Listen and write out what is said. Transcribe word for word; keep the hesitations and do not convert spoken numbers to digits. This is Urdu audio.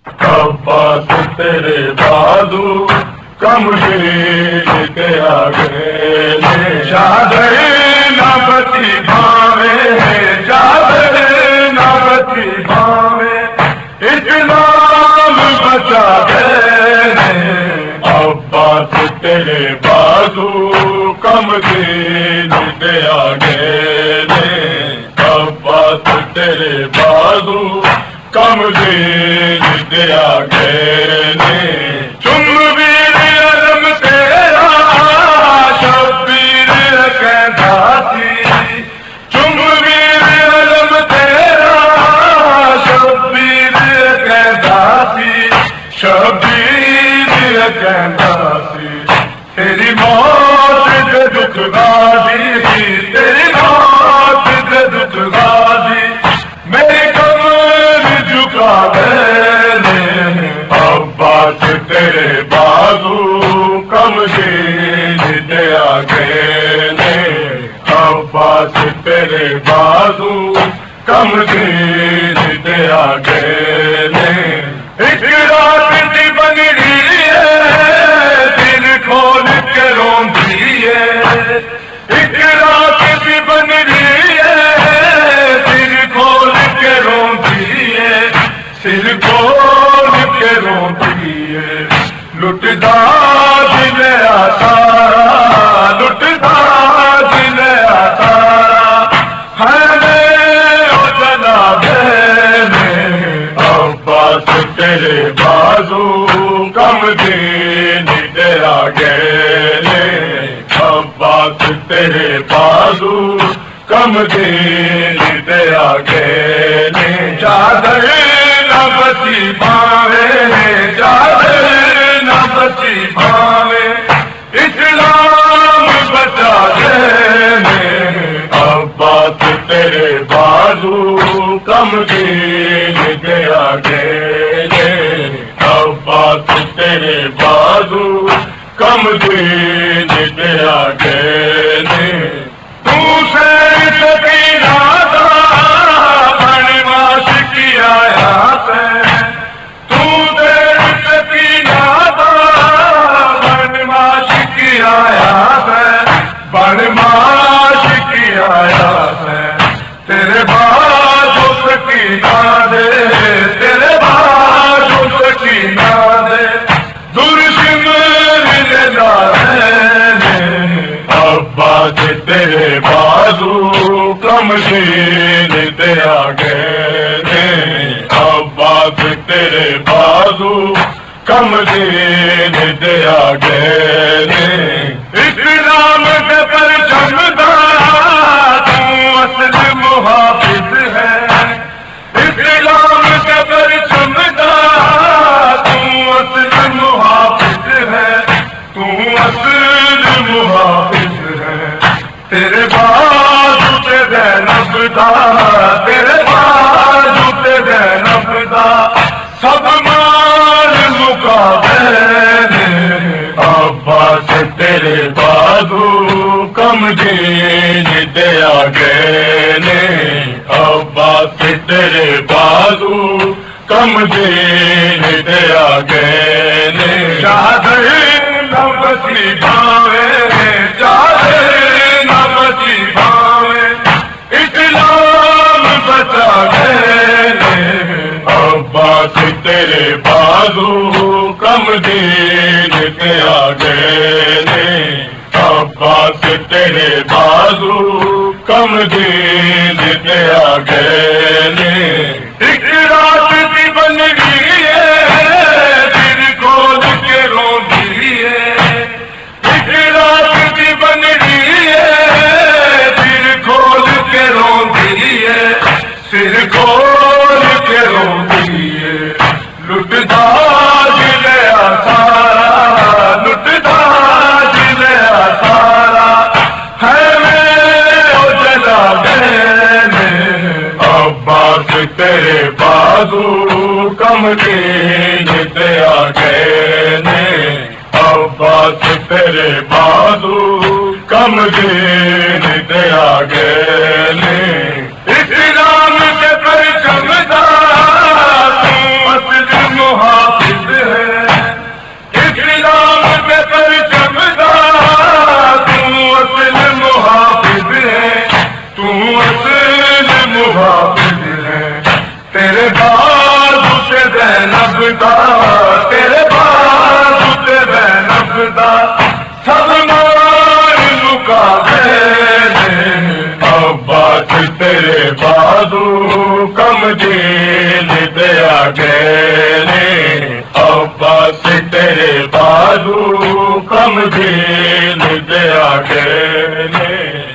عباس تیرے بازو کمزور کے آگے چادر نہ بچی بھاوے چادر نہ بچی بھاوے اسلام بچا دے عباس تیرے بازو کمزور کے آگے عباس تیرے بازو کمزور کے آگے تم ویر علم تیرا شبیر کہتا سی تم ویر علم تیرا شبیر کہتا سی شبیر کہتا سی تیری موت دے دکھ غازی تیری موت دے دکھ غازی میری کمر جھکا دے عباس تیرے بازو کمزور دے آگے عباس تیرے بازو کمزور دے آگے ایک رات کی بنی ہے دل کھول کے روندی ہے ایک رات کی بنی ہے دل کھول کے روندی ہے سر کھول کے روندی ہے لٹتا دل آسارا لٹتا دل آسارا ہے جلا دے عباس تیرے بازو کمزور دے آگے عباس تیرے بازو کمزور دے آگے چادر نہ بچی بھاوے چادر نہ بچی بھاوے اسلام بچا دے عباس تیرے بازو کمزور دے آگے عباس تیرے بازو کمزور دے آگے تو سے سکینہ دا بن ماش کی آیا سے تو سے سکینہ دا بن ماش کی آیا سے بن ماش کی آیا سے تیرے بازو سکینہ دے تیرے بازو سکینہ دے درشمن لے عباس تیرے بازو کمزور دے آگے عباس تیرے بازو کمزور دے آگے اسلام کے پرچم دا تو اصل محافظ ہے اسلام کے پرچم دا تو اصل محافظ ہے تو اصل محافظ ہے تیرے بازو تے زینب دا تیرے بازو تے زینب دا سب مال مکا دے عباس تیرے بازو کمزور دے آگے عباس تیرے بازو کمزور دے آگے چادر نہ بچی بھاوے چادر نہ بچی بھاوے اسلام بچا دے عباس تیرے بازو کمزور دے آگے عباس تیرے بازو کمزور دے آگے ایک رات کی بن گئی ہے دل کھول کے روندی ہے ایک رات کی بن گئی ہے دل کھول کے روندی ہے سر کھول کے روندی ہے لٹتا دل آسارا لٹتا دل آسارا ہے میں جلا دے عباس تیرے بازو کمزور دے آگے عباس تیرے بازو کمزور دے آگے اسلام کے پرچم دا تو اصل محافظ سب مار مقابلے عباس تیرے بازو کم دل دیا گئے عباس تیرے بازو کم دل دیا گئے